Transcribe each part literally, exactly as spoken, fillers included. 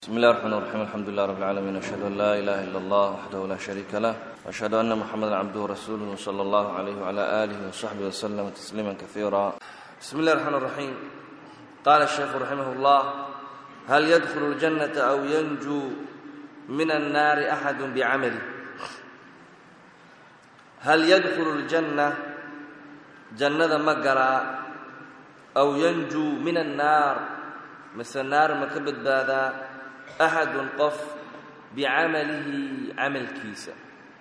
بسم الله الرحمن الرحيم الحمد لله رب العالمين أشهد أن لا إله إلا الله وحده لا شريك له وأشهد أن محمدا عبده ورسوله صلى الله عليه وعلى آله وصحبه وسلم تسليما كثيرا. بسم الله الرحمن الرحيم. قال الشيخ رحمه الله: هل يدخل الجنة أو ينجو من النار أحد بعمله؟ هل يدخل الجنة جنة مقرى أو ينجو من النار مثل النار مكبت باذا أحد قف بعمله عمل كيسة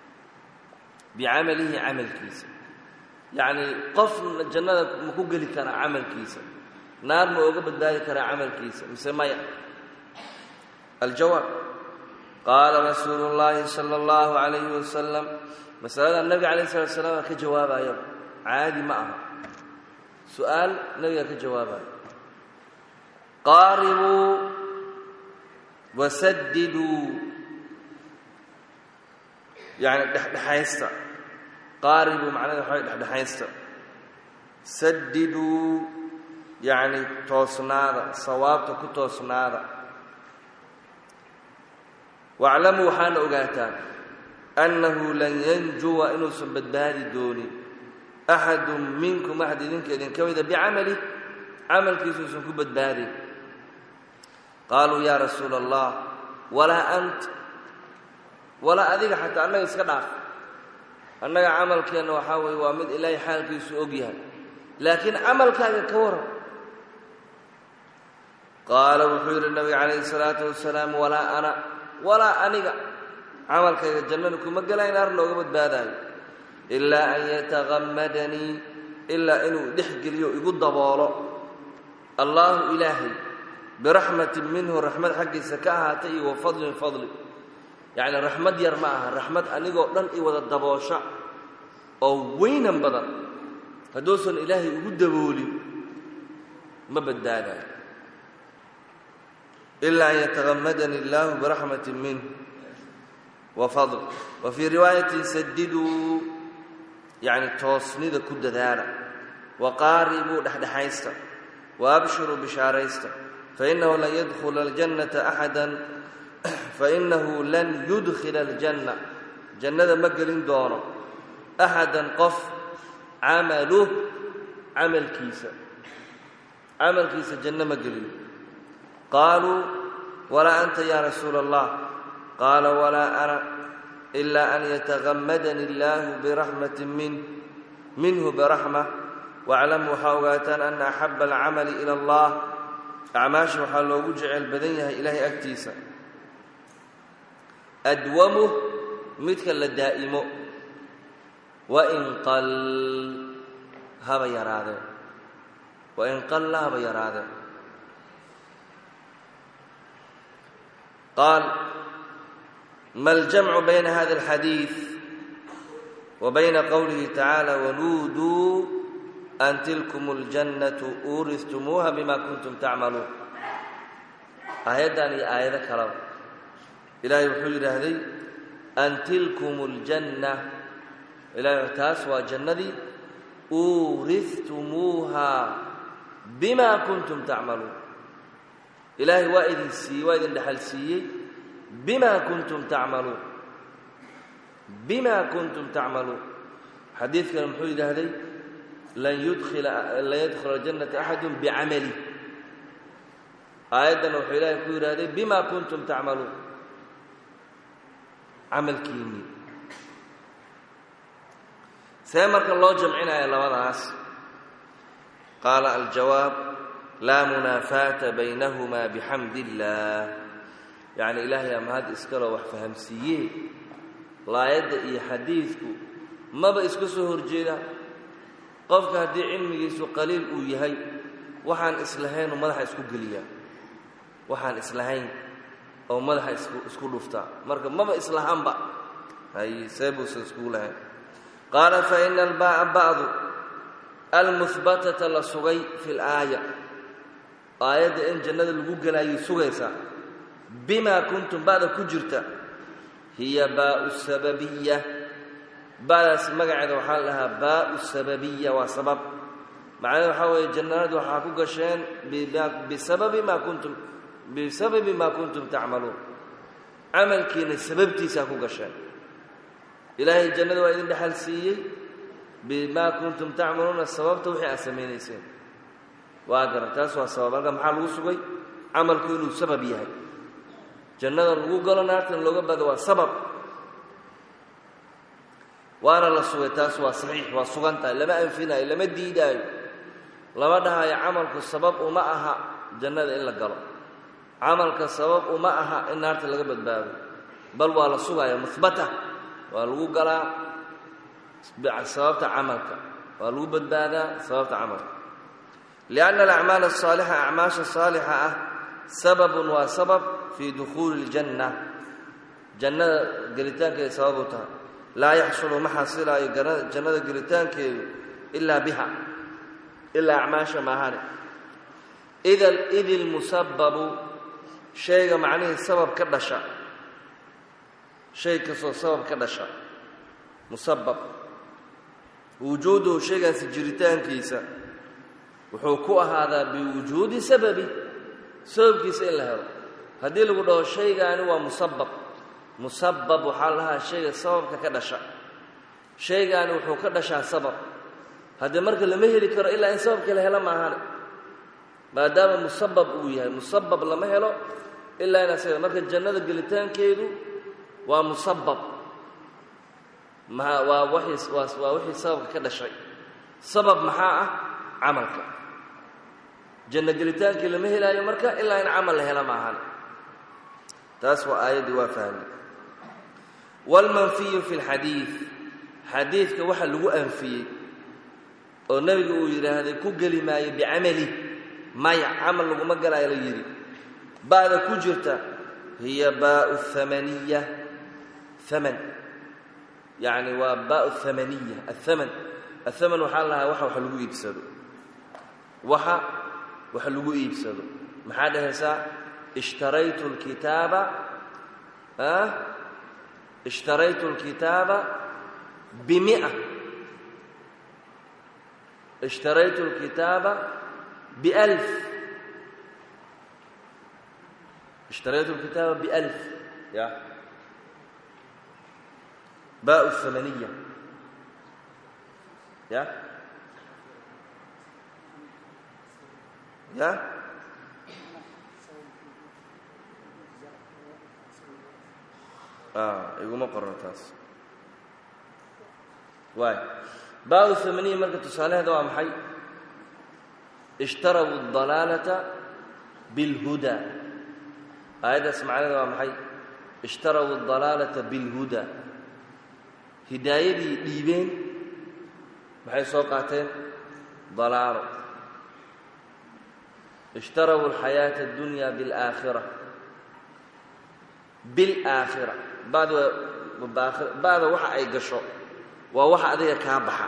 بعمله عمل كيسة يعني قف الجنة مكوجة لكرا عمل كيسة نار موجبت ذلك كرا عمل كيسة مسمى الجواب: قال رسول الله صلى الله عليه وسلم مسألة النبي عليه الصلاة والسلام كجواب أيضا عادي معه سؤال النبي كجواب: قاربوا وسددوا يعني دحيستا قاربوا معناه دحيستا سددوا يعني توسنادا صوابته كتوسنادا واعلموا حان اوغاتا انه لن ينجو انه سبدبادي دوني احد منكم احد منكم إذن كويدا بعمله عمل كيسوس كبدبادي. قالوا يا رسول الله ولا أنت ولا أذيك حتى أنك اسكدعف أنك عملك أنه حاوي وامد إلهي حالك يسوقها لكن عملك هذا كورا. قال وحير النبي عليه الصلاة والسلام: ولا أنا ولا أنك عملك جننكم مقلين أرنو قبض باداي إلا أن يتغمدني إلا أنه دحق اليوم يقول ضباله الله إلهي برحمة منه رحمة حق سكاهاتي وفضل فضل يعني رحمة يرماها رحمة أنيقو لن إيوة الدبوشة أو وينا بدن هدوس الإلهي يقول دبولي ما بدانا إلا أن يتغمدني الله برحمة منه وفضل. وفي رواية سددوا يعني توصني ذا كد دارا وقاربوا دحدحيستا وأبشروا بشاريستا فإنه لن يدخل الجنة أحدا فإنه لن يدخل الجنة جنة مقلين دونه أحدا قف عمله عمل كيسة عمل كيسة جنة مقلين. قالوا: ولا أنت يا رسول الله؟ قال: ولا أنا إلا أن يتغمدني الله برحمة منه منه برحمة. واعلموا حوغاتا أن أحب العمل إلى الله أعماشه حال لو جعل بدنها إلهي أكتيسا أدومه مثل الدائم وإن قل هذا يراده وإن قل هذا يراده. قال: ما الجمع بين هذا الحديث وبين قوله تعالى: ونودوا أن تلكم الجنة أورثتموها بما كنتم تعملون؟ آياتني آيات كلام إلهي يحيي هذه أن تلكم الجنة إلهي تاسوا جنة أورثتموها بما كنتم تعملون. إلهي وإذ سي وإذ دحل سي بما كنتم تعملون بما كنتم تعملون. حديث كلام حيي هذه لن يدخل لن يدخل الجنة أحد بعمله آياتنا وحيلا يقول هذا بما كنتم تعملون عمل كيني سيمرك الله جمعنا يا لوناس. قال: الجواب: لا منافاة بينهما بحمد الله يعني إلهي أم هذا إسكرا وحفهم سيئ لا يدعي حديثك ما بإسكو سهر جيدا qofka hadii cilmigiisu qaliil uu yahay waxaan islahayn madaxa isku galiya waxaan islahayn oo madaxa isku isku dhufta marka maba islahanba ay sabus isku lahayn. qala fa inna al-ba'a ba'd al-muthbatata la sugay fi al-aya ayada in jannada lagu galayo sugaysa bima kuntum ba'da ku jirta hiya ba'u sababiyyah بس مقعد وحال لها باء السببية وسبب معناه حوي الجنات وحاكو قشين بسبب ما كنتم bisababi maa kuntum tacmaluun camalkiina sababtiisaa ku gasheen ilaahay jannada waa idin dhexal siiyey bimaa kuntum tacmaluuna sababta wixii aad samaynayseen waa garan taas waa sabab halka maxaa lagu sugay camalku inuu sabab yahay jannada lagu galo naartan looga bado waa sabab waana la sugay taas waa saxiix waa sugan tahay lama anfinaayo lama diidaayo lama dhahayo camalku sabab uma aha jannada in la galo camalka sabab uma aha in naarta laga badbaado bal waa la sugaya muhbata waa lagu galaa sababta camalka waa lagu badbaadaa sababta camalka lianna alacmaal asaalixa acmaasha saalixa ah sababun waa sabab fii dukhuuli iljanna jannada gelitaankeeda sabab u tahay laa yaxsulu ma xasilaayo jannada gelitaankeedu ilaa biha ilaa acmaasha maahane ida id ilmusababu shayga macnihii sabab ka dhasha shay kastoo sabab ka dhasha musabab wujuuduhu shaygaasi jiritaankiisa wuxuu ku ahaadaa biwujuudi sababi sababkiisa in la helo haddii lagu dhaho shaygaani waa musabab musabab waxaa lahaa shayga sababka ka dhasha shaygaani wuxuu ka dhashaa sabab haddii marka lama heli karo ilaa in sababka la helo maahane maadaama musabab uu yahay musabab lama helo ilaa in asaga marka jannada gelitaankeedu waa musabab ma waa wixii waa wixii sababka ka dhashay sabab maxaa ah camalka janna gelitaankii lama helaayo marka ilaa in camal la helo maahane taas waa aayaddii waa fahmay walmanfiyu fi lxadiid xadiidka waxa lagu anfiyey oo nebigu uu yidhaahday ku geli maayo bicamali maya camal laguma galaayo la yidhi ba'da ku jirta hiya baau thamaniya haman yacni waa baau thamaniya athaman athaman waxaa lahaa waxa wax lagu iibsado waxa wax lagu iibsado maxaa dhahaysaa ishtaraytu lkitaaba ah ishtaraytu lkitaaba bimia ishtaraytu lkitaaba bialf ishtaraytu lkitaaba bialf ya baau thamaniya ya ya ah iguma qorno taas waay baau thamaniya marka tusaalaheeda waa maxay ishtaraw اdalaalata biاlhuda aayaddaas macnaheeda waa maxay ishtaraw اdalaalata biاlhuda hidaayadii dhiibeen maxay soo qaateen dalaalo ishtaraw alxayaata addunya biاlaakhira biاlaakhira bacda bacda waxa ay gasho waa waxa adiga kaa baxa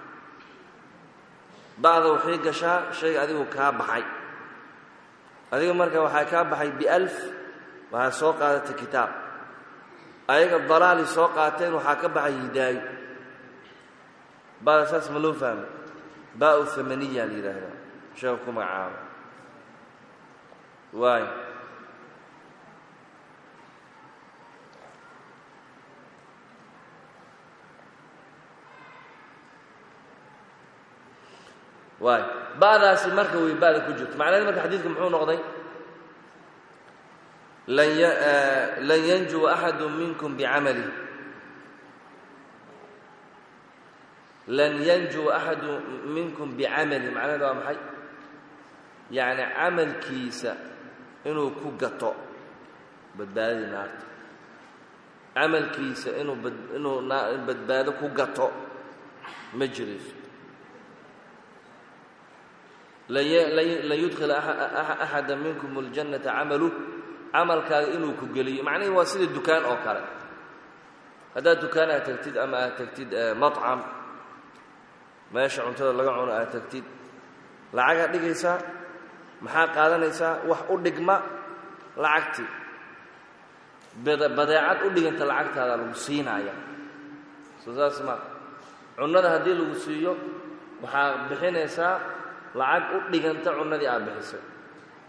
bacda waxay gashaa shayga adigu kaa baxay adiga marka waxaa kaa baxay bialf waxaa soo qaadatay kitaab ayaga dalaali soo qaateen waxaa ka baxay hidaayo bacda saas ma loo fahmay baau thamaniya la yidhaahdaa sheega ku magacaabo waay waay ba'daasi marka way ba'da ku jirto macnaheed marka xadiidka muxuu noqday lan yanjuwa axadu minkum bicamali lan yanjuwa axadu minkum bicamali macnaheed waa maxay yacni camalkiisa inuu ku gato badbaadadii naarta camalkiisa inuu inuu badbaado ku gato ma jirayso lan yudkhila axada minkum اljannata camaluh camalkaaga inuu ku geliyo macnihii waa sida dukaan oo kale haddaad dukaan aad tagtid ama aad tagtid macam meesha cuntada laga cuno aad tagtid lacagaad dhigaysaa maxaa qaadanaysaa wax u dhigma lacagtii badeecad u dhiganta lacagtaada lagu siinaya soo saas ma cunnada haddii lagu siiyo waxaa bixinaysaa lacag u dhiganta cunnadii aad bixisay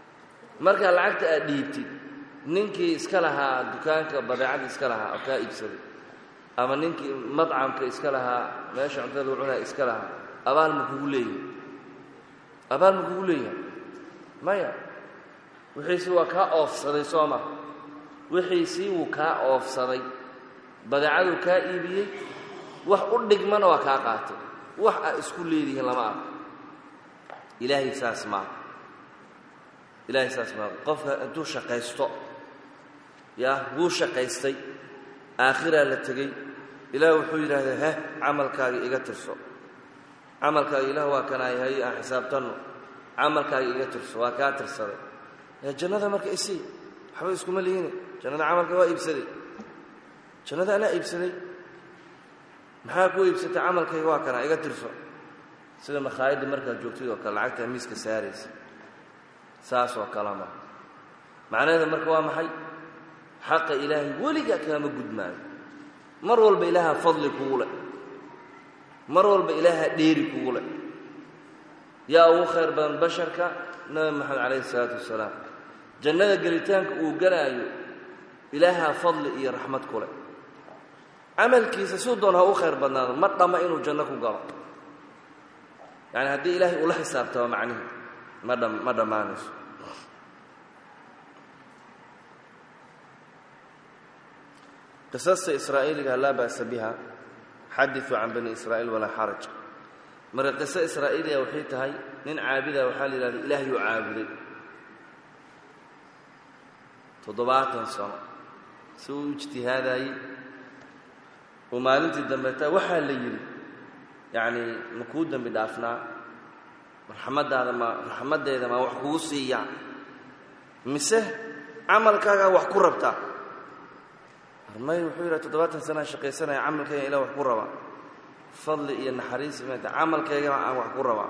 marka lacagta aad dhiibtid ninkii iska lahaa dukaanka badeecada iska lahaa oo ka iibsaday ama ninkii madcamka iska lahaa meesha cuntada lagu cunaa iska lahaa abaal ma kugu leeyahay abaal ma kugu leeyahay maya wixiisi waa kaa oofsaday sooma wixiisi wuu kaa oofsaday badeecadu kaa iibiyey wax u dhigmana waa kaa qaatay wax ay isku leedihiin lama arko ilaahay saas ma ilaahay saas ma qofka intuu shaqaysto yaa wuu shaqaystay aakhira la tagay ilaahay wuxuu yiraahdaa ha amalkaaga iga tirso amalkaaga ilaahay waa kana yahay aan xisaabtano amalkaaga iga tirso waa ka tirsaday ee jannada marka isi waxba isku ma leeyeen jannada amalka waa iibsaday jannada ana iibsaday maxaa ku iibsatay amalkayga waa kana iga tirso sida makhaayada marka joogtay oo kala lacagta miiska saaraysa saas oo kalama macnaheedu marka waa maxay حق إلهي ولقى كلام قدمان مروا بإلها فضل كولا مروا بإلها دير كولا يا أبو خير بن بشرك نبي محمد عليه الصلاة والسلام جنة قريتانك وقرأي إلها فضل إيه رحمة كولا عمل كيس سودونها أبو خير بن ناظر مرة ما إنه جنة وقرأ يعني هدي إلهي ولا حساب توا معنيه مرة مرة ما نس قصص إسرائيل قال لا بأس بها حدثوا عن بني إسرائيل ولا حرج مرة قصة إسرائيل يا وحيتها هاي نين عابدة وحال الإله يعابد تضبعات سنة سوء اجتهاد هاي ومالنت الدمبتا وحال ليل يعني مكودا بدافنا رحمة هذا ما رحمة هذا ما وحكوسي يعني مسه عمل كذا وحكو ربطه ما يحير تضبط سنة شقي سنة عمل كي إلى وحكو ربا فضل إيه نحريس ما عمل كي إلى وحكو ربا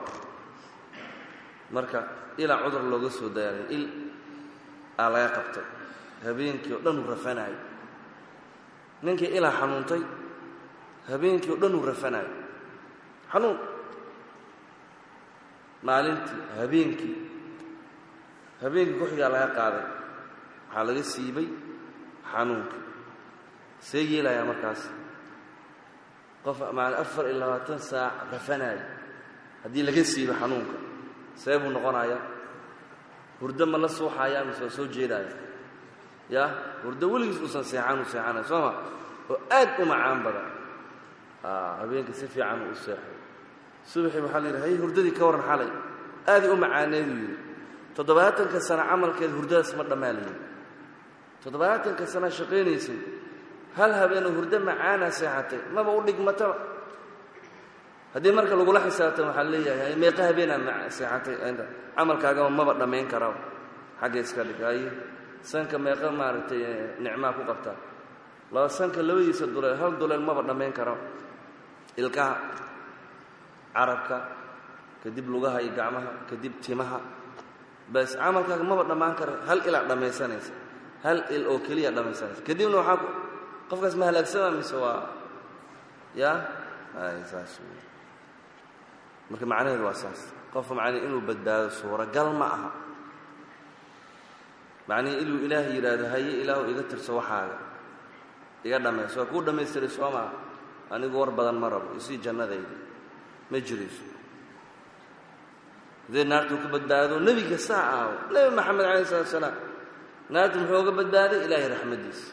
مركا إلى عذر لوجس وداير إل على يقبته هبين كي ودن رفناي ننك إلى حنونتي هبين كي ودن رفناي حنون معلنتي هبين كي هبين كحي على يقعد على السيبي حنونك سيجي لا يا مركز قف مع الأفر إلا تنسى رفناي هدي لقيسي بحنونك سيبوا النقنايا ورد ما لصوحا يا مسو سو جيلايا يا ورد وليس وسن سيعان وسيعان سوما وآد ومعان بدا آه هبينك سيفي عن وسيح صبحي محلي هي هرددي كورن حالي آدي ومعانيدي تضباطن كسنة عمل كده هردة سمر مالي تضباطن كسنة شقينيسي هل هبين هردة معانا ساعتين ما بقول لك متى هدي مركز لو قلنا حسابته محلية يعني ما يقهبينا مع ساعتين عند عمل كاجا ما بدنا مين كراو حاجة إسكالك هاي سنك ما يقام مارت نعمة كوكبتا لو سنك لو يصدر هل دولار ما بدنا مين كراو الكا عربك كدب لغة هاي جامها كدب تيمها بس عمل كاجا ما بدنا مين كراو هل إلى دم سنة هل الأوكلية دم سنة كدب نوحك قفك اسمها لك سما مسوا يا هاي ساسو marka macnaheedu waa saas qof macnaheedu inuu badbaado suura gal ma aha macnaheedu inuu ilaahay yiraahdo haye ilaahu iga tirso waxaaga iga dhameeso ku dhameestiray sooma anigu war badan ma rabo isi jannadayda ma jiriso de naartu ku badbaado nabiga saa nabi maxamed alayhi salaam naartu wuxuu uga badbaaday ilaahay raxmadiisa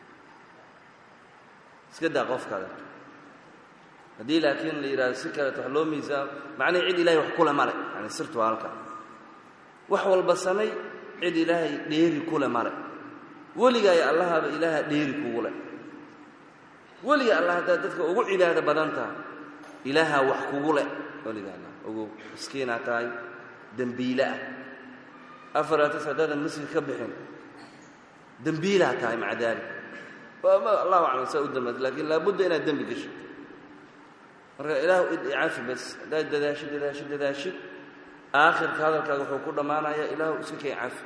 iska daa qof kale هذه لكن اللي يرى سكرة تحلو ميزان معنى عيد إلهي وحكولة مالك يعني سرت وعلك وحوال بسمي عيد إلهي ديري كولة مالك ولي يا الله بإله ديري كولة ولي يا الله تدفك وقول إله بدنتها إله وحكولة ولي يا الله وقول مسكينة تاي دنبيلة أفرا تسعداد المسك كبحين دنبيلة تاي مع ذلك الله أعلم سأقدمت لكن لابد أن الدنب كشف إله عافي بس لا دداشد دداشد دداشد آخر هذا الكلام كل معنا يا إله سكي عافي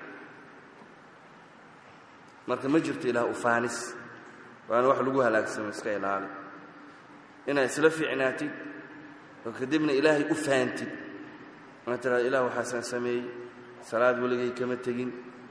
مرت مجرت إله أفانس وأنا واحد لقوها لك سمسكي العالم إنا سلفي عناتي وكدبنا إلهي أفانتي ما ترى إله حسن سمي صلاة ولقي كما تجين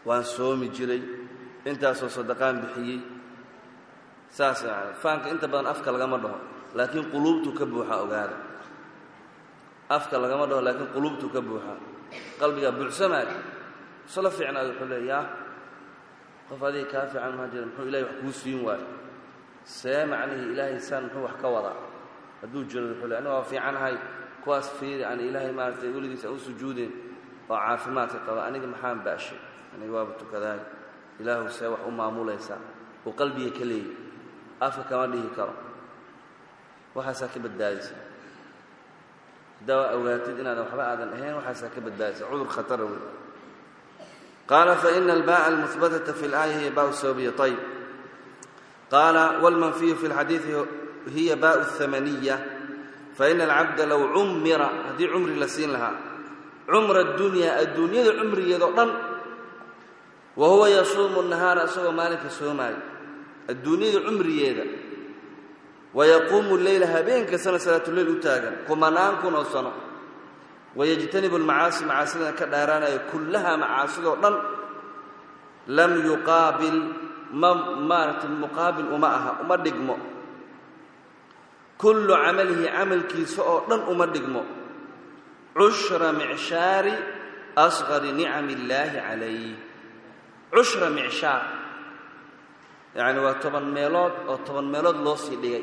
waan soomi jiray intaasoo sadaqaan bixiyey saas yani faanka inta badan afka lagama dhaho laakiin quluubtu ka buuxa ogaada afka lagama dhaho laakiin quluubtu ka buuxa qalbiga buuxsamaay sala fiicnaad wuxuu leeyaa qof adiga kaa fiican ma jira muxuu ilaahay wax kuu siin waayo see macnihii ilaahay saan muxuu wax ka wadaa hadduu jiro wuxuu leeyaa aniga waa fiicanahay kuwaas fiiri aan ilaahay maaragtay weligiisa u sujuudeen oo caafimaadka qaba aniga maxaan baashay aniga waaba tukadaay ilaahu see wax u maamulaysaa oo qalbiga ka leeyahy afka kama dhihi karo waxaasaa ka badbaadaysa haddaa ogaatid inaadan waxba aadan ahayn waxaasaa ka badbaadaysa cudur khatara wey qaala faina albaaءa almuhbatata fi اlaaya hiya baau sababiya ayb qaala wاlmanfiyu fi اlxadiiثi hiya baau الhamaniya faina alcabda low cumira haddii cumri la siin lahaa cumra اdunyaa adduunyada cumrigeedao dhan wa huwa yasuumu الnahaara isagoo maalinka soomaayo adduunyada cumrigeeda wayaquumu leyla habeenkastana salaatuleyl u taagan kumanaan kun oo sano wayajtanibu almacaasi macaasidana ka dheeraanayo kullaha macaasidoo dhan lam yuqaabil ma maaragtay muqaabil uma aha uma dhigmo kullu camalihi camalkiisa oo dhan uma dhigmo cushra micshaari asqari nicami illaahi calayh cushra micshaar yacni waa toban meelood oo toban meelood loo sii dhigay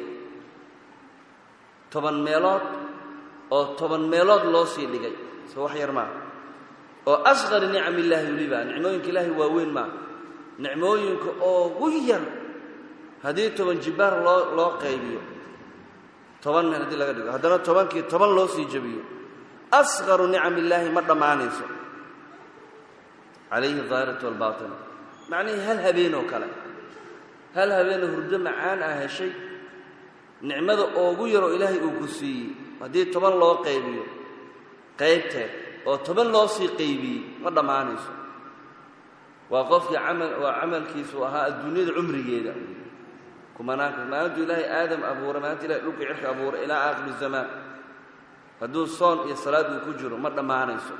toban meelood oo toban meelood loo sii dhigay soo wax yar maaha oo asqari nicam illaahi weliba nicmooyinka ilaahay waa weyn maaha nicmooyinka oogu yar haddii toban jibaar loo loo qaybiyo toban meel haddii laga dhigo haddana tobankii toban loo sii jebiyo asqaru nicam illaahi ma dhammaanayso calayhi daahiratu walbaatina macnihii hal habeen oo kale hal habeenoo hurdo macaan ah heshay nicmada oogu yaroo ilaahay uu ku siiyey haddii toban loo qaybiyo qaybteed oo toban loo sii qaybiyey ma dhammaanayso waa qofkii camal waa camalkiisu ahaa adduunyada cumrigeeda kumanaanka maalintuu ilaahay aadam abuuray maalinta ilahay dhulka cirka abuuray ilaa aakhiru zamaan hadduu soon iyo salaad uu ku jiro ma dhammaanayso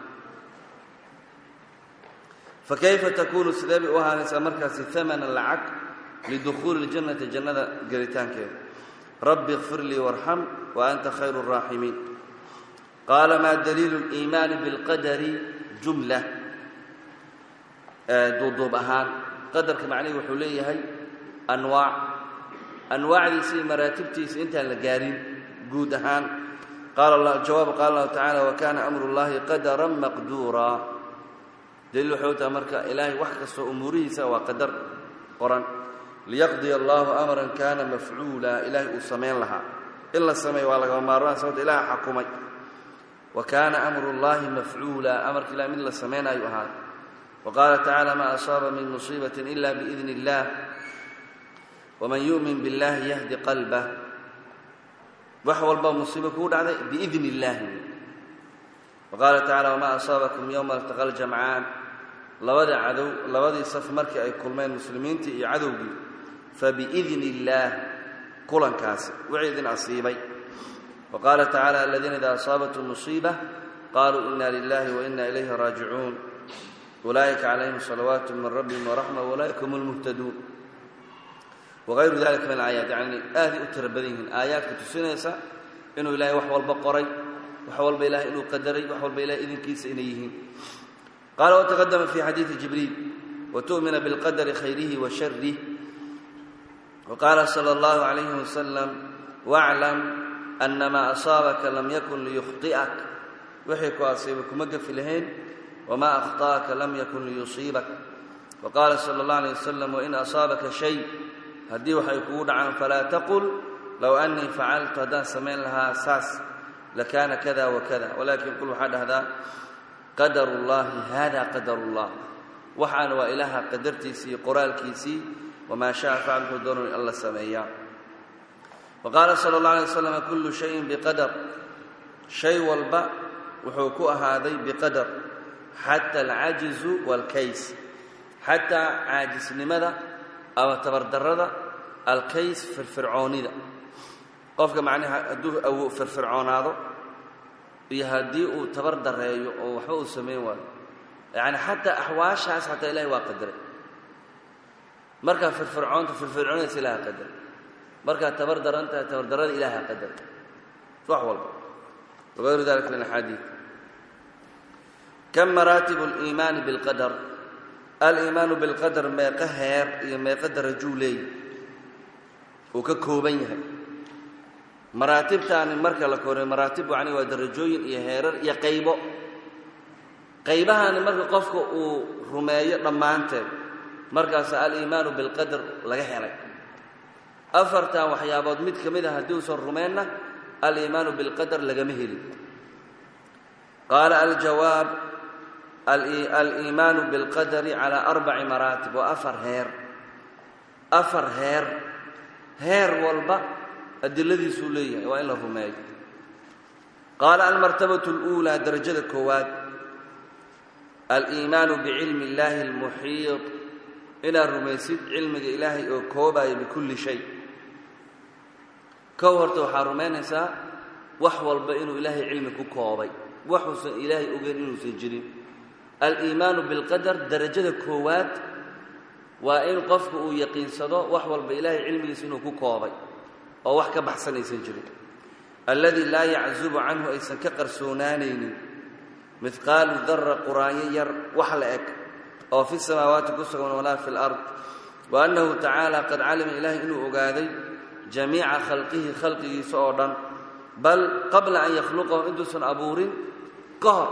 fa kayfa takuunu sidee bay u ahaanaysaa markaasi amanan lacag lidukhuuli اljannati jannada gelitaankeeda rabbi اkfir lii warxam wa anta khayru الraaximiin qaala maa daliilu اliimaani biاlqadari jumla duuduub ahaan qadarka macnihi wuxuu leeyahay anwaac anwaacdiisa iyo maraatibtiisa intaan la gaarin guud ahaan jawaab qaala allahu tacala wakana amru اllahi qadaran maqduura daliil waxay tahay marka ilaahay wax kastoo umuurihiisa waa qadar qoran liyaqdiya allahu amran kana mafcuula ilaahay uu samayn lahaa in la sameeyo waa lagama maarmaan sababta ilaah xakumay wa kaana amru llahi mafcuula amarka ilahay mid la samaynayo ahaa wa qaala tacaala maa asaaba min musiibatin ila biidni illah waman yu'min biاllahi yahdi qalbah wax walba musiibo kugu dhacday biidni illaahi wa qaala tacala wamaa asaabakum yowma altaqa aljamcaan labadii cadow labadii saf markii ay kulmeen muslimiintii iyo cadowgii fabiidni illaah kulankaasi wixii idin asiibay wa qaala tacala aladiina idaa asaabathum musiiba qaluu ina lilahi wa ina ilayhi raajicuun ulaa'ika calayhim salawaatu min rabbihim waraxma waulaa'ika hum lmuhtaduun wagayru dalika min alaayaat yacni aaday u tira badan yihiin aayaadka tusinaysa inuu ilaahay wax walba qoray wax walba ilahay inuu qadaray wax walba ilahay idinkiisa inay yihiin qaala wataqadama fi xadiidi jibriil watu'mina bilqadari khayrihi wa sharih waqaala sala allahu calayhi wasalam waclam ana maa asaabaka lam yakun liyukhطi'ak wixii ku asiibay kuma gafi lahayn wamaa akhta'aka lam yakun liyusiibak waqaala sala allah alayh wasalam wain asaabaka shay haddii waxay kugu dhacaan falaa taqul low annii facaltu haddaan samayn lahaa saas lakaana kada wakada walaakin qul waxaa dhahdaa qadar ullaahi hada qadar ullah waxaana waa ilaaha qadartiisii iyo qoraalkiisii wamaa sha'a facal wuxuu doono in alla sameeyaa wa qaala sala allah alay wasalam kullu shayin biqadar shay walba wuxuu ku ahaaday biqadar xata alcajizu waalkays xataa caajisnimada ama tabardarrada alkays firfircoonida qofka macnaha hadduu firfircoonaado iyo haddii uu tabar dareeyo oo waxba uu samayn waayo يعني حتى أحواشهاas حتى إلaahay waa qadaray markaa firfircoonta firfircoonaysa ilaaha qadaray markaa tabar daranta tabar darada ilaaha qadaray wax walba وغير ذلك من الحديث كم مراتب الإيمان بالقدر الإيمان بالقدر ما قهر ما يقدر جولي وككوبينها مراتب تاني مركا لكوري مراتب يعني ودرجوين يهيرر يقيبو قيبها أن مركا قفك ورماية لما أنت مركا سأل الإيمان بالقدر لغيرك أفرتا وحيابات ميت كميدها هدوس الرمانة الإيمان بالقدر لغمهلي قال الجواب الإيمان بالقدر على أربع مراتب وأفر هير أفر هير هير والبا الذي سوليه وإلا الرماي قال المرتبة الأولى درجة الكواد الإيمان بعلم الله المحيط إلى الرميسيد علم إلهي وكوبا بكل شيء كوهرت وحارمانسا وحول بإنه إلهي علمك كوبي وحوس إلهي أغيرين سجرين الإيمان بالقدر درجة كواد وإن قفك يقين صدا وحول بإلهي علمك سنو كوبي أو وحكا بحسن يسجرين الذي لا يعزب عنه أيسا كقرسونانين مثقال ذرة قرانير وحلأك أو في السماوات كسر ولا في الأرض وأنه تعالى قد علم إلهي إنه أقاذي جميع خلقه خلقه صعودا بل قبل أن يخلقهم إنتو أبور كهر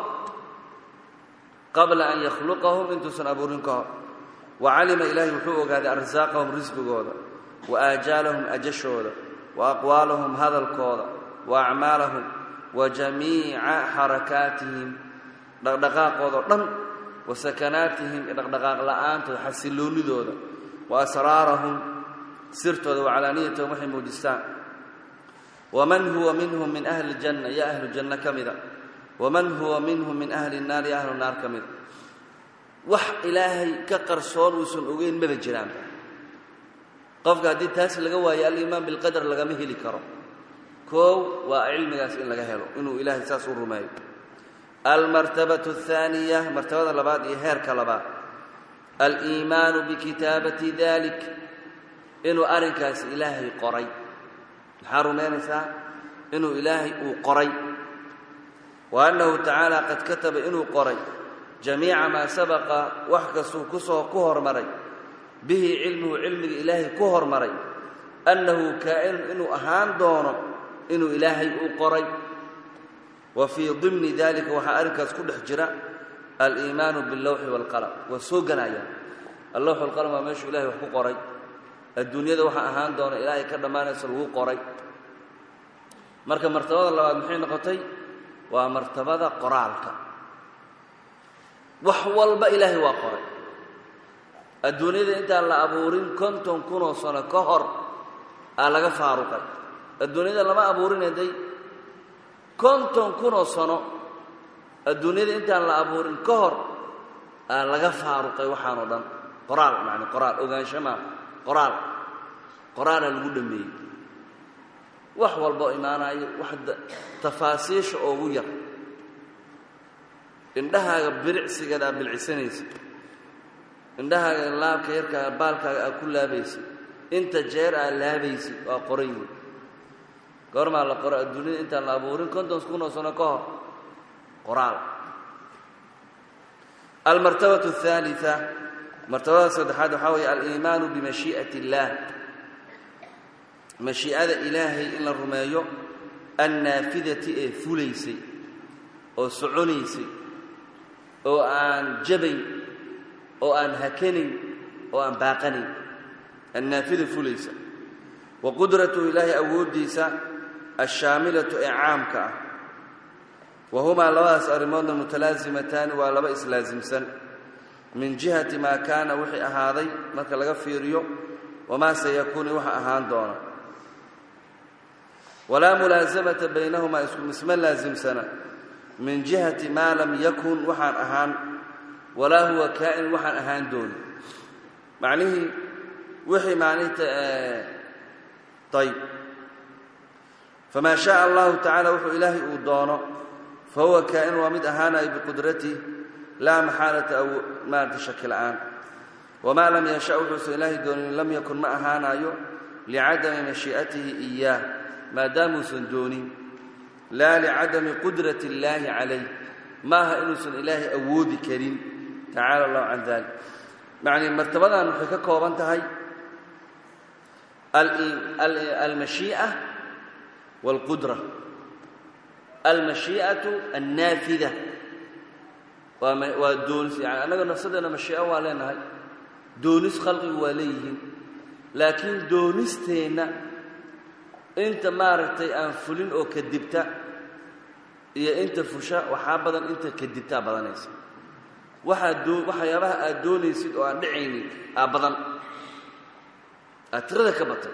قبل أن يخلقهم إنتو أبور كهر وعلم إلهي وحوق هذا أرزاقهم رزق قوضا وآجالهم أجشودا وأقوالهم هذا القوضا وأعمالهم وجميع حركاتهم دقدقاق قوضا وسكناتهم دقدقاق لآنت وحسلون ذودا وأسرارهم سرتوا وعلانيتهم وحي موجستان ومن هو منهم من أهل الجنة يا أهل الجنة كمذا ومن هو منهم من أهل النار يا أهل النار كمذا وح إلهي كقرصون وسن أغين ماذا الجرام قفق هذه التاس لقوا يا الإيمان بالقدر لقمه لكرم كو وعلم ياسئل لقهله إنه إلهي ساس الرمائي المرتبة الثانية مرتبة اللباد إهير كالباد الإيمان بكتابة ذلك إنه أرنكاس إلهي قري الحارمين سا إنه إلهي قري وأنه تعالى قد كتب إنه قري جميع ما سبق وحكسوا كسوا كهر مري به علمه علم إلهي كهر مري أنه كائن إنه أهان دونه إنه إلهي قري وفي ضمن ذلك وحأركز كل حجرة الإيمان باللوح والقلم وسوقنا يعني اللوح والقلم ما ماشي إلهي وحكو قري الدنيا ده waxa ahaan doona ilaahay ka dhamaanayso lagu qoray marka martabada labaad maxay noqotay waa martabada qoraalka wax walba ilaahay waa qoray adduunyada inta la abuurin konton kun oo sano ka hor aa laga faaruqay adduunyada lama abuurin haday konton kun oo sano adduunyada inta la abuurin ka hor aa laga faaruqay waxaan oo dhan qoraal macna qoraal ogaanshaha قرآن قرآن المدمي وحول والبو إيمانا واحد تفاسيش أو وير إنها برعسي كذا بالعسنيس إنها الله كيرك بالك كل لابيس أنت جير لابيس وقرين قرما على قراء الدنيا أنت لابورين كنت تسكن وسنكاه قرآن المرتبة الثالثة مرتبة صدحات حوي الإيمان بمشيئة الله مشيئة إلهي إلا الرمايو النافذة فليسي أو سعونيسي أو أن جبي أو أن هكني أو أن باقني النافذة فليسي وقدرة إلهي أوديسا الشاملة إعامك وهما لواس أرمان متلازمتان ولبئس لازمسا من جهة ما كان وحي أهاضي مركا لغا فيريو وما سيكون وحي أهان دونا ولا ملازمة بينهما اسم لازم سنة من جهة ما لم يكن وحي أهان ولا هو كائن وحي أهان دون معنيه وحي معنيه آه طيب فما شاء الله تعالى وحي إلهي أودونا فهو كائن ومد أهانا بقدرته لا محالة أو ما تشكل الآن وما لم يشاء حسن الله دون لم يكن معها نايو لعدم مشيئته إياه ما دام سندوني لا لعدم قدرة الله عليه ما إنس إله أود كريم تعالى الله عن ذلك معني مرتبطة نحكي كوبانتها هي المشيئة والقدرة المشيئة النافذة والدونس يعني أنا نفسدنا مشيئة ولنا هي دونس خلق وليه لكن دونستينا أنت مارتي أنفلين أو كدبتا إيه أنت فشاء وحابدا أنت كدبتا بدنيس واحد دون واحد يراها أدونيس أو أدعيني أبدا أتردك بطل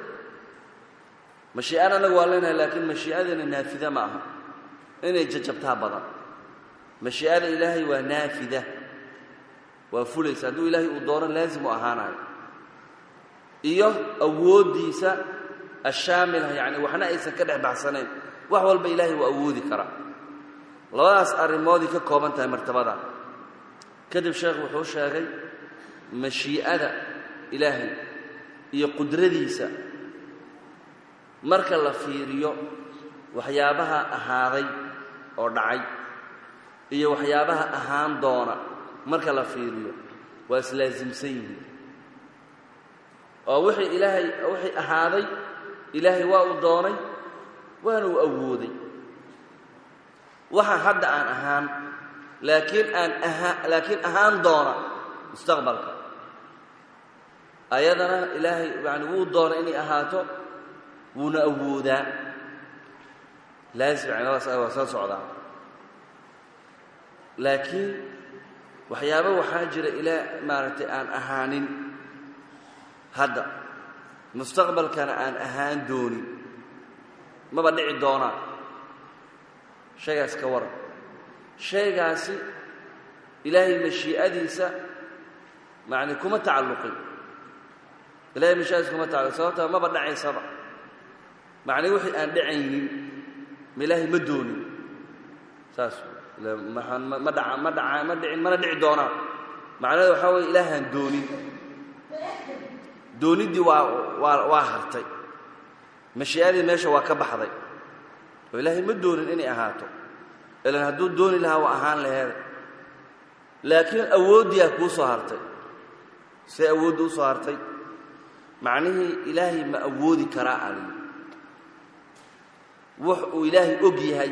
مشيئة نقولنا لكن مشيئة النافذة معها إني ججبتها بدا مشيئة إلهي ونافذة وفلس أدو إلهي أدورا لازم أهانا إياه أوديسا الشاملة يعني وحنا إيسا كدع بعسنين وحوال بإلهي وأودي كرا الله أسأل الماضي ككوبانتها مرتبطة كذب شيخ وحوش شاقي مشيئة إلهي هي قدرتيسا marka la fiiriyo waxyaabaha ahaaday oo dhacay iyo waxyaabaha ahaan doona marka la fiiriyo waa islaazimsan yihiin oo wixii ilaahay wixii ahaaday ilaahay waa u doonay waana uu awooday waxa hadda aan ahaan laakiin aan ahaa laakiin ahaan doona mustaqbalka ayadana ilaahay yani wuu doonay inay ahaato ونا أودا لازم يعني وصل صعدا لكن وحيابه وحاجر إلى مارتي أن أهان هذا مستقبل كان أن أهان دوني ما بدعي الدونا شيء أسكور شيء قاسي إلهي مشي أديسة معني كم تعلقي إلهي مشي أديسة كم تعلقي ما بدعي صبر معني وحي أن دعيني ملاهي مدوني ساسو ما ما دعا ما دعا ما دعي ما ندعي دونا معناه وحاول إلها دوني دوني دي وا وا واهرتي مشيالي ماشي وكبحضي وإلهي مدوني إني أهاتو إلا هدو دوني لها وأهان لهذا لكن أودي أكو صهرتي سأودو صهرتي معناه إلهي ما أودي كراء لي وحو إلهي أجيهي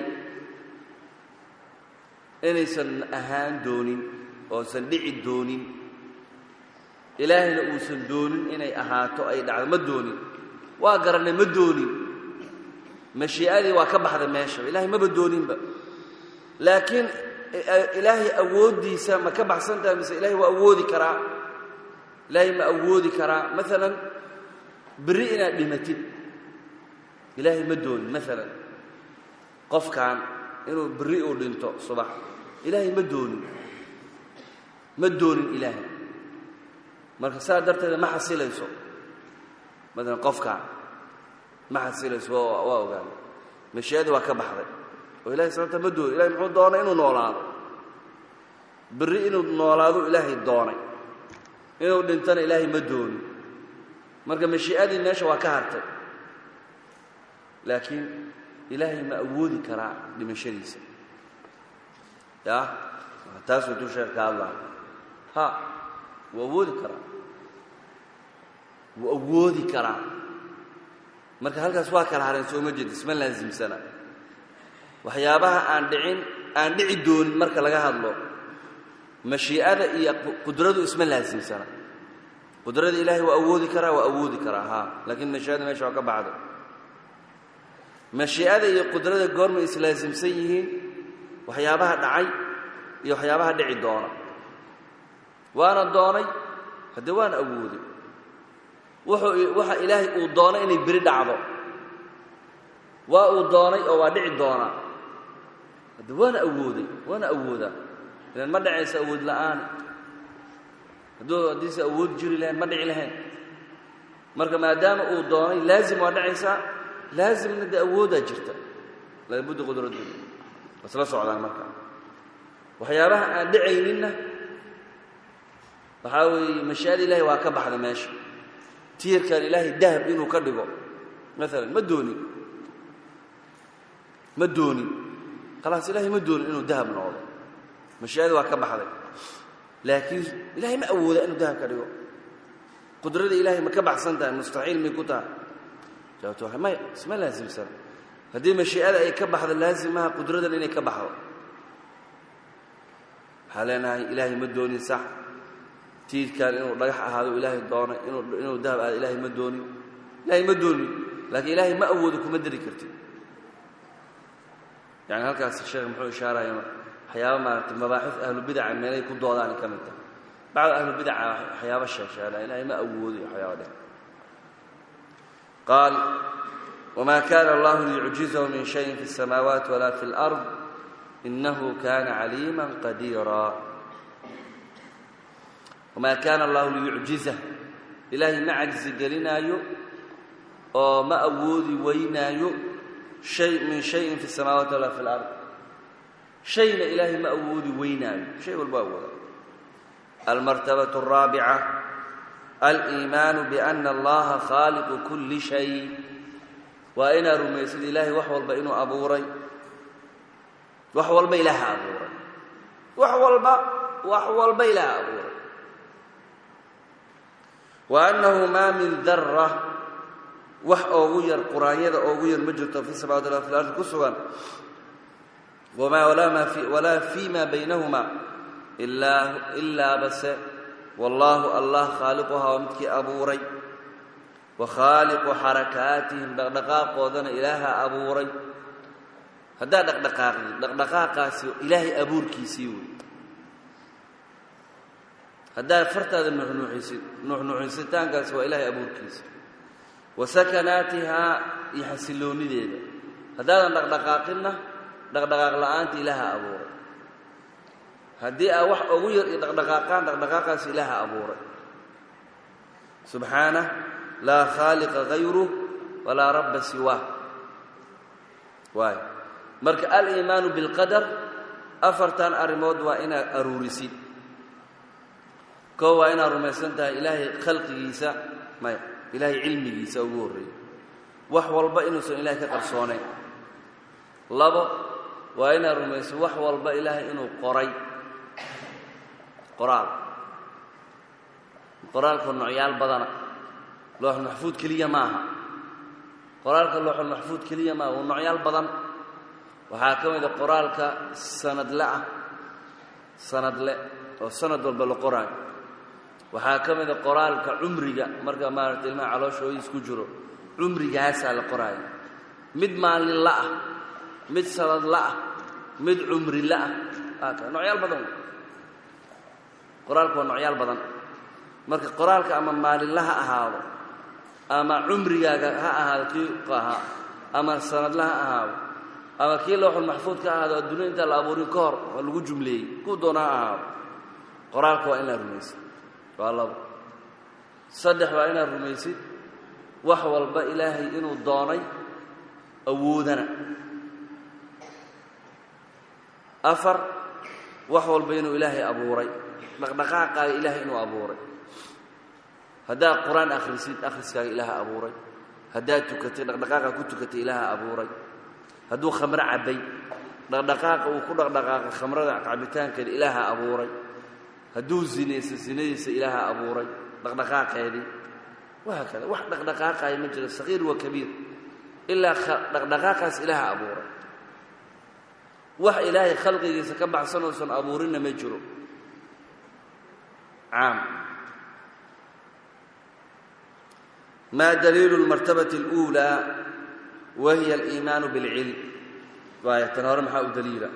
إنيسان أهان دونين أو سندعي دونين إلهي لأوسن دونين إني أهاتو أي دعا مدونين وأقرن مدونين مشيئالي وكبح هذا ماشي إلهي ما بدونين بقى لكن إلهي أودي سما كبح سنتها مثل إلهي وأودي كراء إلهي ما أودي كراء مثلا برئنا بمتد إلهي مدون مثلا قف كان إنه بريء ودينته صباح إلهي مدون مدون إلهي مركز سادرت ما حصل يسوع مثلا قف كان ما حصل يسوع واو قال مش هذا وكبحر وإلهي سبحانه مدون إلهي محمود دونه إنه نولاد بريء إنه نولاده إلهي دونه إنه دينتنا إلهي مدون مركز مش هذه الناس وكهرت لكن إلهي ما أودي كراء لمشريسه يا تاسو تشرك الله ها وأودي كراء وأودي كراء marka halkaas waa kala haran soo majid isma laazim sana waxyaabaha aan dhicin aan dhici doon marka laga hadlo mashii'ada iyo qudradu isma laazim sana qudrada ilaahi waa awoodi karaa waa awoodi karaa ha laakiin mashii'ada meesha ka baxdo mashii'ada iyo qudrada goorma islaazimsan yihiin waxyaabaha dhacay iyo waxyaabaha dhici doona waana doonay hada waan awoodi waxa ilaahi uu doonay inay biri dhacdo waa uu doonay oo waa dhici doona hada waan awooday waana awooda idan ma dhacaysa awood la'aan haduu hadii awood jiri lahayn ma dhici lahayn marka maadaama uu doonay laazim waa dhacaysa لازم ندي أودها جرتا لا بد قدرة بس لا صعدان مركا waxyaabaha aan dhicayninna waxaa weeye mashii'ada ilaahay waa ka baxda meesha tiirkan ilaahay dahab inuu ka dhigo maalan ma doonin ma doonin khalaas ilaahay ma doonin inuu dahab noqdo mashii'ada waa ka baxday laakiin ilaahay ma awooda inuu dahab ka dhigo qudrada ilaahay ma ka baxsan tahay mustaxiil mi ku tahay jawaabtu waxay ma isma laasimsan haddii mashii'ada ay ka baxdo laasimaha qudradan inay ka baxdo waxaa leenahay ilaahay ma doonin sax tiirkan inuu dhagax ahaado ilaahay doonay inuu inuu dahab ahaado ilaahay ma doonin ilaahay ma doonin laakiin ilaahay ma awoodo kuma dari kartid yani halkaas sheekh muxuu ishaarayaa waxyaaba maaragtay mabaaxif ahlu bidaca meelay ku doodaan ka mid tahay bacd ahlu bidaca waxyaaba sheesheena ilaahay ma awoodo waxyaaba dheh qaal وما كان الله ليعجزه من شيء في السماوات ولا في الأرض إنه كان عليما قديرا وما كان الله ليعجزه إلهي ما عجز قلنايو وما أودي وينايو شيء من شيء في السماوات ولا في الأرض شيء إلهي ما أودي وينايو شيء والباود المرتبة الرابعة الإيمان بأن الله خالق كل شيء وإن رميسد إلهي وحول بإنه أبوري وحول بإله أبوري وحول ب وحول بإله أبوري وأنه ما من ذرة وح أوغير قرآنية أوغير مجرد في السماوات ولا في الأرض كسوا وما ولا ما في ولا فيما بينهما إلا إلا بس والله الله خالقها ومتك أبوري وخالق حركاتهم دقدقاق ودن إله أبوري هذا دقدقاق دقدقاق إله أبور كيسيوي هذا فرت هذا نوح نوحيسي نوح نوحيستان قال سوى إله أبور كيسي وسكناتها يحسلون ذي هذا دقدقاقنا دقدقاق لأنت إله أبوري هذه أوح أغير دقدقاقان دقدقاق إله أبوري سبحانه لا خالق غيره ولا رب سواه واي مرك الإيمان بالقدر أفرتان أرمود وإنا أرورسي كو وإنا رميسنتها إلهي خلق جيسا ما إلهي علمي جيسا وقوري وحوال بإنه سن إلهي كقرصوني لابا وإنا رميس وحوال بإلهي إنه قري قرال قرال كون عيال بدنا لوح المحفوظ كلية معها قرالك اللوح المحفوظ كلية معها ونعيال بدن وحاكم إذا قرالك سند لا سند لا والسند والبلقران وحاكم إذا قرالك عمرك مركا ما رتلنا على شو يسكجرو عمرك هسا القرآن مد مال الله مد سند لا مد عمر الله هكذا نعيال بدن قرالك ونعيال بدن مركا قرالك أما مال الله أهاو أما عمرياga ha ahaado kii qaha ama sanad la ahaado ama kii loox maxfuud ka ahaado adduunka inta la abuurin ka hor oo lagu jumleeyay ku doona ahaado qoraalka waa in la rumaysid waa labo saddex waa in la rumaysid wax walba ilaahay inuu doonay awoodana afar wax walba inuu ilaahay abuuray dhaqdhaqaaqa ilaahay inuu abuuray هذا قرآن أخرسيت أخرس إله أبوري هذا تكتي دقدقاق كتكتي إله أبوري هذا خمر عبي دقدقاق وكل دقدقاق خمر عبيتان كان إله أبوري هذا زنيس زنيس إله أبوري دقدقاق هذه وهكذا واحد دقدقاق هاي مجرى صغير وكبير إلا دقدقاق إله أبوري واحد إله خلقه يسكبع سنة سنة أبورينا مجرى عام ما دليل المرتبة الأولى وهي الإيمان بالعلم ويتنور محا دليلا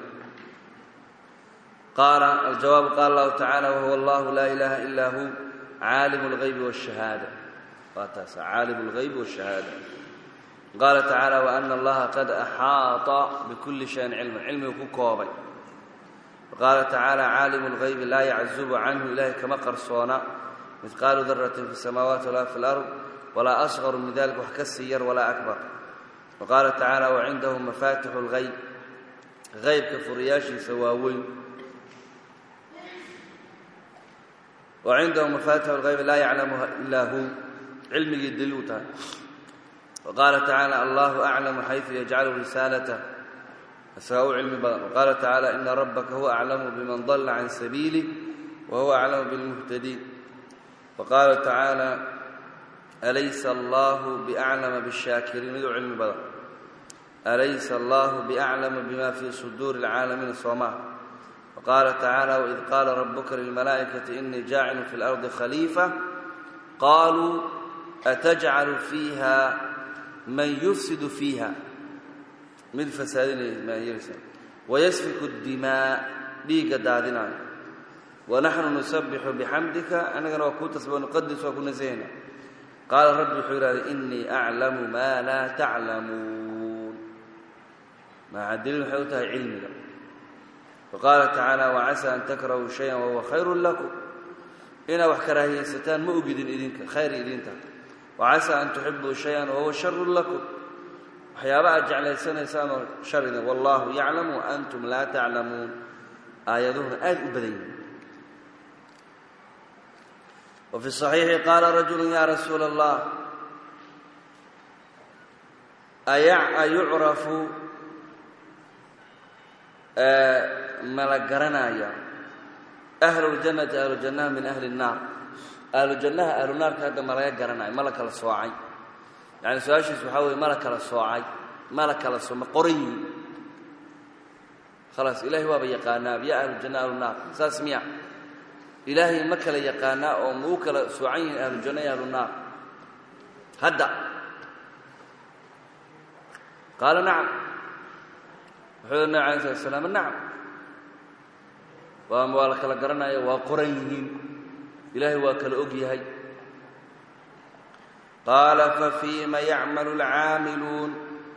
قال الجواب قال الله تعالى وهو الله لا إله إلا هو عالم الغيب والشهادة واتسع عالم الغيب والشهادة قال تعالى وأن الله قد أحاط بكل شيء علما علم كوكوبي وقال تعالى عالم الغيب لا يعزب عنه إله كما قرصونا مثقال ذرة في السماوات ولا في الأرض ولا أصغر من ذلك وحكسير ولا أكبر وقال تعالى وعنده مفاتح الغيب غيب كفرياشي سواوين وعنده مفاتح الغيب لا يعلمها إلا هو علمي يدلوتها. وقال تعالى الله أعلم حيث يجعل رسالته أسرع علم بغض. وقال تعالى إن ربك هو أعلم بمن ضل عن سبيله وهو أعلم بالمهتدين. وقال تعالى أليس الله بأعلم بالشاكرين ذو علم بغض. أليس الله بأعلم بما في صدور العالمين صوماه. وقال تعالى وإذ قال ربك للملائكة إني جاعل في الأرض خليفة قالوا أتجعل فيها من يفسد فيها من فسادين ما يرسل ويسفك الدماء ديك دادنا ونحن نسبح بحمدك أنا وكنت تسبح نقدس وكنا زينا. قال رب حراري إني أعلم ما لا تعلمون ما عدل حيوتها علمي. وقال تعالى وعسى أن تكرهوا شيئا وهو خير لكم إنا وحكراهي ستان مؤجد إذنك خير إذنك وعسى أن تحبوا شيئا وهو شر لكم وحيابا جعل سنة سنة شر والله يعلم وأنتم لا تعلمون. آياتهم آيات أبدين. وفي الصحيح قال رجل يا رسول الله أيعرف ملقرنايا أهل الجنة أهل الجنة من أهل النار أهل الجنة أهل النار كهذا ملقرنايا ملك الصواعي يعني سؤال شيء سبحانه ملك الصواعي ملك الصواعي قري خلاص إلهي هو بيقانا بيا أهل الجنة أهل النار ساسميع إلهي مكلا يقانا أو موكلا سوعين أهل الجنة أهل النار هدأ قال نعم وحيد النبي عليه الصلاة والسلام نعم وأموالك لقرنا وقريهم إلهي وكل أجيهي. قال ففيما يعمل العاملون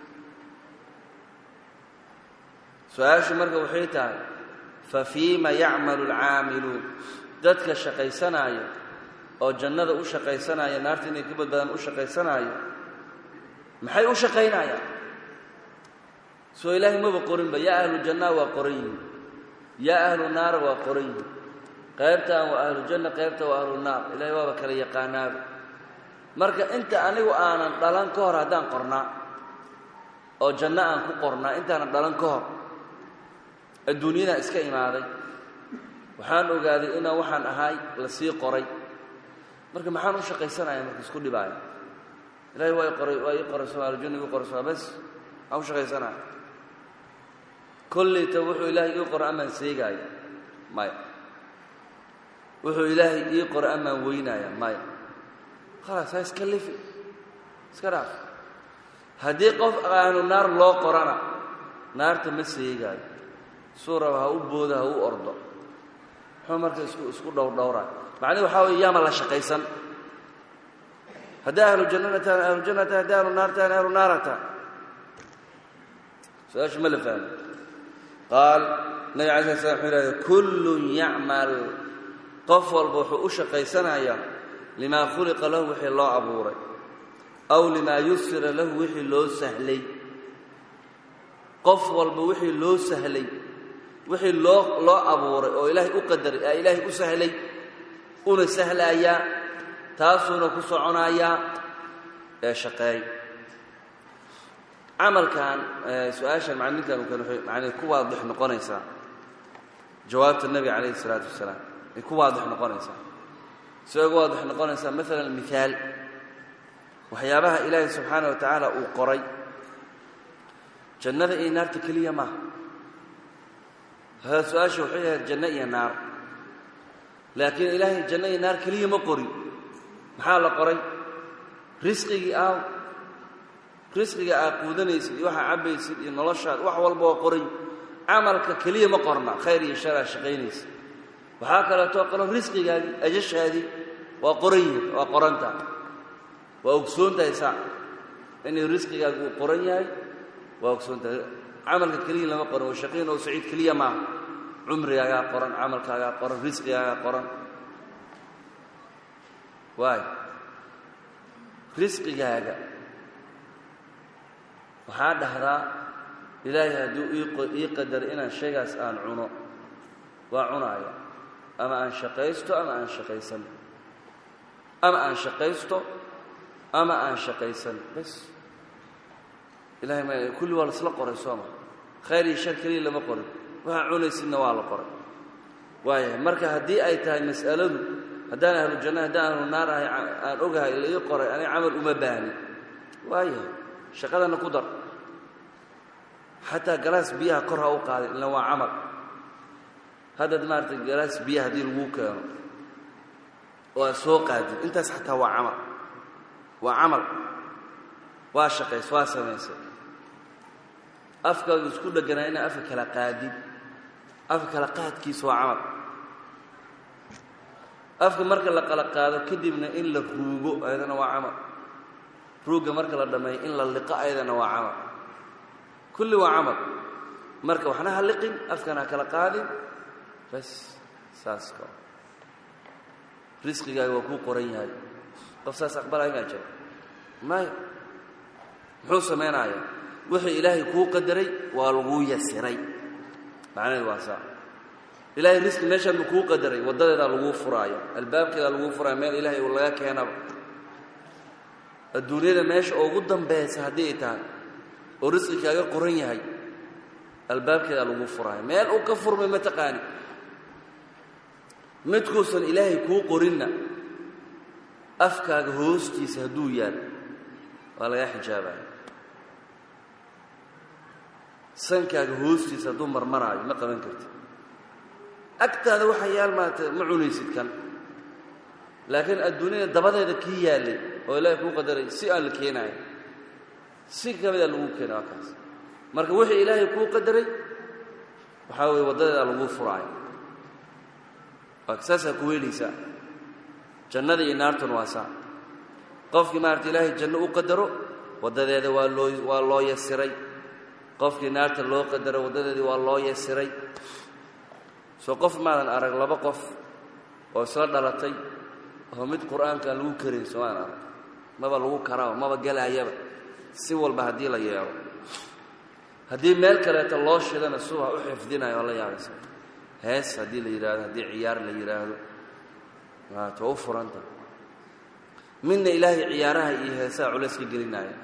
سؤال شمرك وحيتها ففيما يعمل العاملون ذاتك الشقي سنايا أو جنة أشقي سنايا نارتني كبد بدن أشقي سنايا محي أشقينايا سو إلهي ما بقرين با يا أهل الجنة وقرين يا أهل النار وقرين قيبتا وأهل الجنة قيبتا وأهل النار إلهي وابك لي يقانا مركا أنت أني وأنا دلان كهر هدان قرنا أو جنة أنكو قرنا أنت أنا دلان كهر الدنيا إسكا إمادي وحان أقادي إنا وحان أهاي لسي قري مركا محان وشقي سنة يا مركا سكولي باي إلهي ويقري ويقري سواء الجنة ويقري سواء بس أو شقي سنة كل توحو إلهي يقرأ أمان سيقاي ماي وحو إلهي يقرأ أمان وينايا ماي خلاص هاي اسكلفي اسكراف هدي قف أهل النار لو قرنا نار تمس سيقاي سورة هاو بودا هاو أرضا حمرك اسكو اسكو دور دورا معني وحاول أيام الله شقيسا هدي أهل الجنة تان أهل الجنة تان أهل النار تان أهل النار تان سؤال ملفان قال النبي عليه الصلاة والسلام كل يعمل قفل بوحو شقيسنا لما خلق له وحي الله أبوري أو لما يسر له وحي الله سهلي قفل بوحي الله سهلي وحي الله الله أبوري أو إلهي أقدر إلهي أسهلي أون سهلا تاسون كسعنا يا شقاي عمل كان سؤال معني كانوا كانوا معني كو واضح نقونيسا جواب النبي عليه الصلاة والسلام كو واضح نقونيسا سؤال واضح نقونيسا مثلا المثال وحيابها إلهي سبحانه وتعالى وقري جنة إيه نار تكلية ما هذا سؤال شوحيها الجنة إيه نار لكن إلهي الجنة إيه نار كلية ما قري محال قري رزقي آو رزقك أقودنيسي وحا عبيسي إن الله شاد وحا والبوا قري عملك كلية مقرنا خيري شرع شقينيسي وحاكا توقع رزقك أجش هذه وقرية وقرنتها وأقسونتها يساع إن رزقك قرية وأقسونتها عملك كلية لما قرن وشقين وسعيد كلية ما عمري يا قرن عملك يا قرن رزقك يا قرن واي رزقك يا waxaa dhahdaa ilaahay haduu ii qadar inaan shaygaas aan cuno waa cunaaya ama aan shaqaysto ama aan shaqaysan ama aan shaqaysto ama aan shaqaysan bas ilaahay ma kulli wal isla qoray sooma khayr iyo shar kaliya lama qorin waxa cunaysidna waa la qoray waayo marka haddii ay tahay mas'aladu haddaan ahlu janna haddaan naar ahay aan ogahay la ii qoray ani camal uma baahni waayo shaqadana ku dar xataa galaas biyaha kor ha u qaaday illa waa camal haddaad maartay galaas biyaha haddii lagu keeno oo aad soo qaadid intaas xataa waa camal waa camal waa shaqays waa samaysay afkaagu isku dhaganaa inaa afka kala qaadid afka kala qaadkiisa waa camal afka marka la kala qaado kadibna in la ruugo ayadana waa camal ruuga marka la dhameeyo in la liqo ayadana waa camal kulli waa camal marka waxna ha liqin afkana kala qaadin bas saas ka risqigaaga waa kuu qoran yahay qof saas aqbalaya ma jiro may muxuu samaynayaa wixii ilaahay kuu qadaray waa lagu yasiray macnaheedu waa saa ilaahay risqi meeshaan buu kuu qadaray waddadeedaa lagu furaayo albaabkeedaa lagu furaayo meel ilaahay uu laga keenaba adduunyada meesha ugu dambaysa haddii ay tahay oo risqi kaaga qoran yahay albaabkeedaa lagu furaayo meel uu ka furmay ma taqaani midkuusan ilaahay kuu qorinna afkaaga hoostiisa hadduu yaal waa laga xijaabaya sankaaga hoostiisa hadduu marmaraayo ma qaban kartid agtaada waxa yaal maata ma cunaysid kan laakiin adduunyada dabadeeda kii yaallay oo ilaahay kuu qadaray si aan la keenaayo si kamida lagu keena waa kaas marka wixii ilaahay kuu qadaray waxaa weeye waddadeeda lagu furaayo waa saasaa ku weelaysaa jannada iyo naartun waa saa qofkii maarata ilaahay janno u qadaro waddadeeda waa loo waa loo yasiray qofkii naarta loo qadaro waddadeedii waa loo yasiray soo qof maadan arag laba qof oo isla dhalatay oo mid qur'aankaan lagu karin soomaan arag maba lagu karao maba gelaayaba si walba haddii la yeelo haddii meel kaleeta loo shidana subax u xifdinayo oo la yaabaysa hees haddii la yidhaahdo haddii ciyaar la yidhaahdo waata u furanta midna ilaahay ciyaaraha iyo heesaha culays ka gelinaya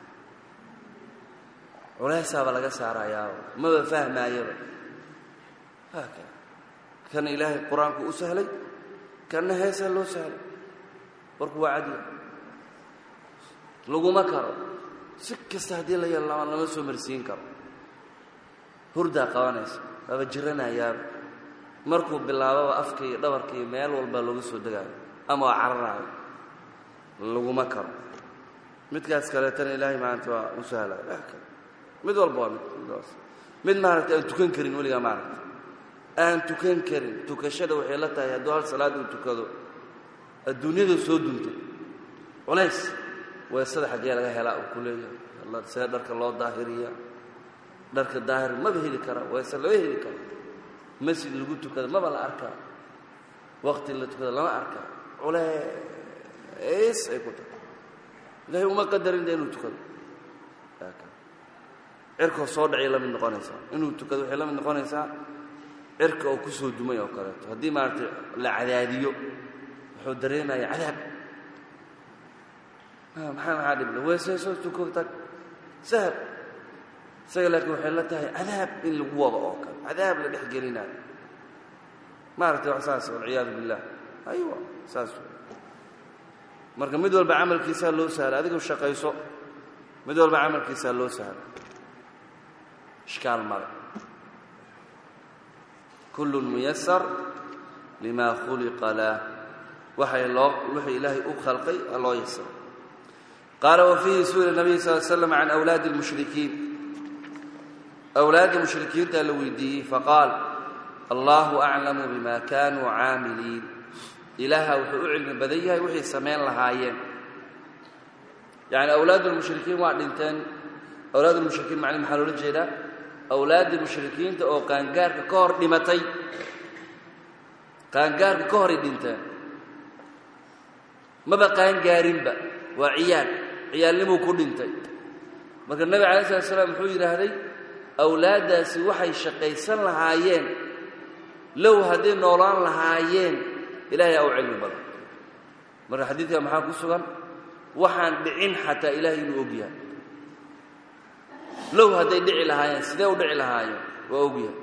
culaysaaba laga saarayaaba maba fahmaayaba haakada kana ilaahay qur-aanku u sahlay kana heesaa loo sahlay warku waa cadiya laguma karo si kasta haddii la yeelo lama soo marsiin karo hurdaa qabanaysa waaba jiranayaaba markuu bilaababa afka iyo dhabarka iyo meel walba looga soo degaayo ama waa cararaayo laguma karo midkaas kaleetana ilaahay maanta waa u sahlaya haakada mid walba waa mid mid maaragtay aan tukan karin weligaa maaragta aan tukan karin tukashada waxay la tahay hadduu hal salaad uu tukado adduunyadu soo duntay culays weesada xaggee laga helaa uu ku leeyahay allah see dharka loo daahiriya dharka daahir maba heli kara weese lama heli karo masjid lagu tukado maba la arkaa waqti la tukado lama arkaa culays ay ku tahay ilaahay uma qadarin inuu tukado cirkoo soo dhacay la mid noqonaysaa inuu tukado waxay la mid noqonaysaa cirka oo ku soo dumay oo kaleeto haddii maaragtay la cadaadiyo wuxuu dareemayaa cadaab maxaa maxaa dhibla weesee soo tuko tag sahab isaga laakiin waxay la tahay cadaab in lagu wado oo kale cadaab la dhex gelinayo maaragtay wax saas walciyaadu billah aywa saas marka mid walba camalkiisaa loo sahlay adigu shaqayso mid walba camalkiisaa loo sahlay ishkaal male kullun muyasar limaa khuliqa lah waxay loo wixii ilaahay u khalqay loo yasar qaala wafiihi su'ila nabiy sal l slam can awlaadi lmushrikiin awlaadda mushrikiintaa la weydiiyey faqaal allahu aclamu bima kaanuu caamiliin ilaaha wuxuu u cilmi badan yahay wixii samayn lahaayeen yacni awlaad lmushrikiin waa dhinteen awlaad lmushrikiin macni maxaa loola jeedaa awlaaddii mushrikiinta oo qaangaarka ka hor dhimatay qaangaarka ka horay dhinteen maba qaangaarinba waa ciyaal ciyaalnimuu ku dhintay marka nebi calayi slat slam wuxuu yidhaahday awlaaddaasi waxay shaqaysan lahaayeen low hadday noolaan lahaayeen ilaahay uu cilmi badan marka xadiidka maxaa ku sugan waxaan dhicin xataa ilaahay inuu og yahay low hadday dhici lahaayeen sidee u dhici lahaayeen waa og yahay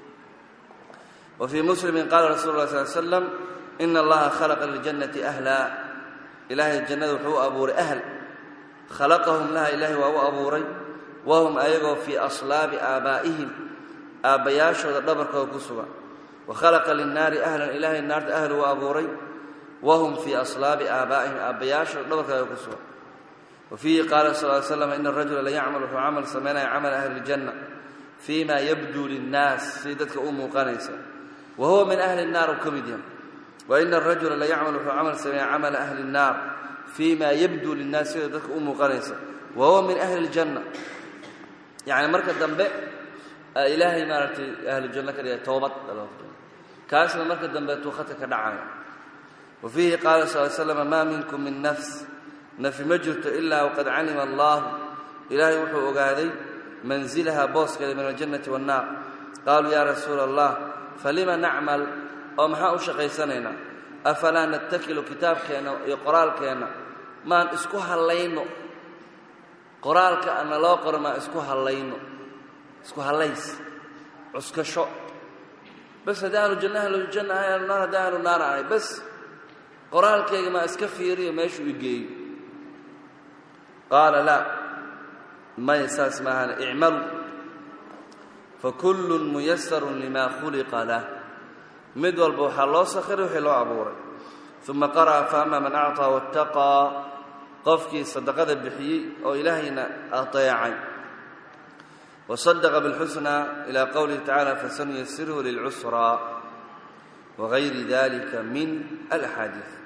وفي مسلم قال رسول الله صلى الله عليه وسلم إن الله خلق للجنة أهلا إلهي الجنة وحو أبور أهل خلقهم لها إلهي وهو أبوري وهم أيضا في أصلاب آبائهم آبياش ودبرك وكسوا وخلق للنار أهلا إلهي النار أهل وأبوري وهم في أصلاب آبائهم آبياش ودبرك وكسوا وفيه قال صلى الله عليه وسلم إن الرجل لا يعمل في عمل سمينا عمل أهل الجنة فيما يبدو للناس سيدتك أم قنيسة وهو من أهل النار كمديم وإن الرجل لا يعمل في عمل سمينا عمل أهل النار فيما يبدو للناس سيدتك أم قنيسة وهو من أهل الجنة يعني مركز دنبئ إلهي مارتي أهل الجنة كده توبت كاسنا مركز دنبئ توختك دعايا وفيه قال صلى الله عليه وسلم ما منكم من نفس نفي مجرت إلا وقد علم الله إلهي وحو أقاذي منزلها بوسك من الجنة والنار قالوا يا رسول الله فلما نعمل ومحا أشقيسانينا أفلا نتكل كتاب كينا يقرال كينا ما اسكوها اللينو قرال كأن لا قر ما اسكوها اللينو اسكوها الليس عسك شو بس دار الجنة أهل الجنة هاي النار دار النار هاي بس قرال كينا ما اسكفيري ماشو يجي قال لا ما يساس معنا اعملوا فكل ميسر لما خلق له مدول بوحى الله سخر وحلو عبوري ثم قرأ فأما من أعطى واتقى قفكي صدقة بحيي أو إلهينا أطيعي وصدق بالحسنى إلى قوله تعالى فسنيسره للعسرى وغير ذلك من الأحاديث